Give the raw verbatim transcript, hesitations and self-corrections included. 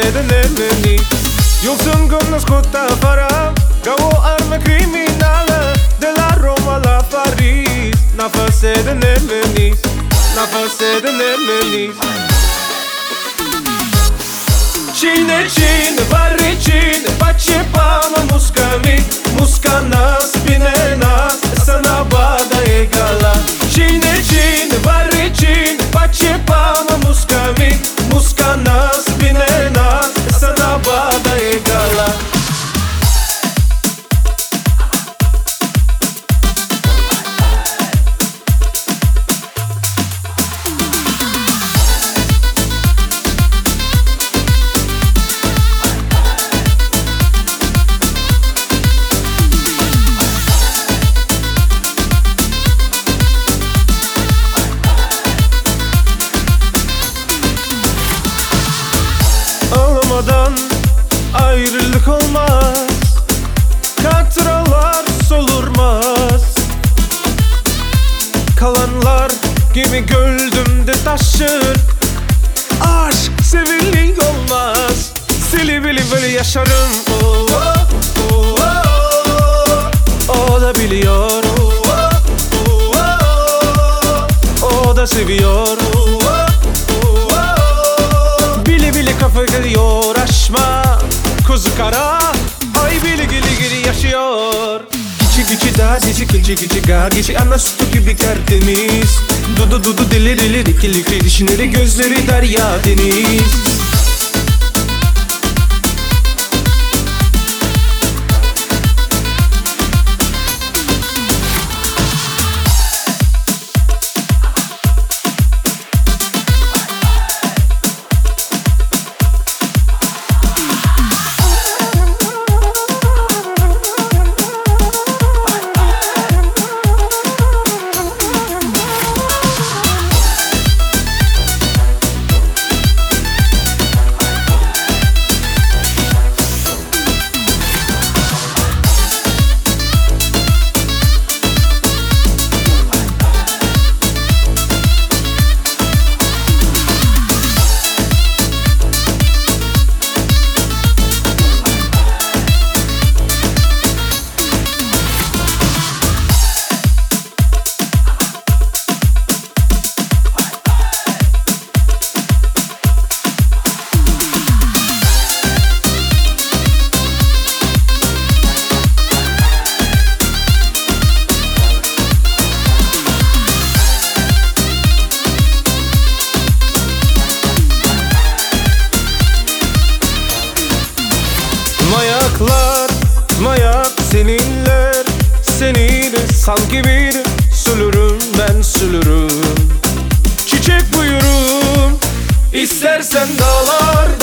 sede nemmeni. Io son con ascolta farà Gavo arme criminale Della Roma la Paris Na fa sede nemmeni. Na fa sede nemmeni. Cine, cine, varri cine Pace pama muscami Musca nas, bine nas Sana bada egala. Cine, cine, varri cine Pace pama muscami Musca nas, bine nas Sana bada egala. Ayrılık olmaz, katıralar solurmaz. Kalanlar gibi gönlümde taşır. Aşk sevillik olmaz. Sili bili böyle yaşarım. Oh, oh, oh, oh. O da biliyor. Oh, oh, oh. O da seviyor. Oh, oh, oh. Bili bili kafa geliyor aşma. Kuzu kara, ay bili gili gili yaşıyor. Gici gici da cici gici gici ga gici ana sütü gibi tertemiz. Dudu dudu dili dili dikili dikili dişleri gözleri derya deniz. Mayaklar, mayak seninler, seninle sanki bir sülürüm ben sülürüm. Çiçek buyurun, istersen dağlar